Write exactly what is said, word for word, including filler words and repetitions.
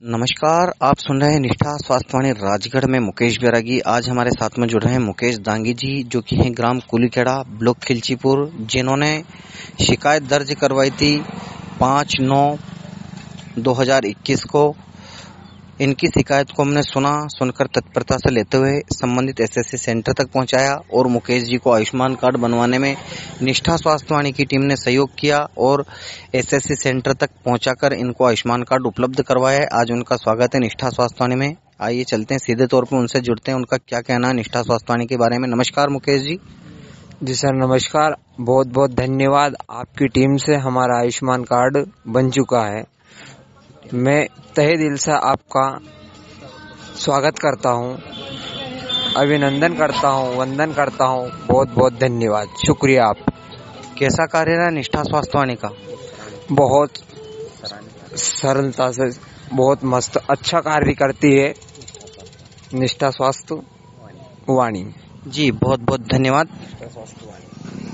नमस्कार, आप सुन रहे हैं निष्ठा स्वास्थ्यवाणी राजगढ़ में मुकेश बैरागी। आज हमारे साथ में जुड़ रहे हैं मुकेश दांगी जी, जो कि हैं ग्राम कुलीखेड़ा, ब्लॉक खिलचीपुर, जिन्होंने शिकायत दर्ज करवाई थी पाँच नौ दो हज़ार इक्कीस को। इनकी शिकायत को हमने सुना, सुनकर तत्परता से लेते हुए संबंधित एसएससी सेंटर तक पहुंचाया और मुकेश जी को आयुष्मान कार्ड बनवाने में निष्ठा स्वास्थ्यवाणी की टीम ने सहयोग किया और एसएससी सेंटर तक पहुंचाकर इनको आयुष्मान कार्ड उपलब्ध करवाया है। आज उनका स्वागत है निष्ठा स्वास्थ्यवाणी में। आइए चलते हैं, सीधे तौर पर उनसे जुड़ते हैं, उनका क्या कहना है निष्ठा स्वास्थ्यवाणी के बारे में। नमस्कार मुकेश जी। जी सर नमस्कार, बहुत बहुत धन्यवाद। आपकी टीम से हमारा आयुष्मान कार्ड बन चुका है। मैं तहे दिल से आपका स्वागत करता हूं, अभिनंदन करता हूं, वंदन करता हूं। बहुत बहुत धन्यवाद, शुक्रिया। आप कैसा कार्य रहा निष्ठा स्वास्थ्यवाणी का? बहुत सरलता से, बहुत मस्त अच्छा कार्य करती है निष्ठा स्वास्थ्य वाणी। जी बहुत बहुत धन्यवाद।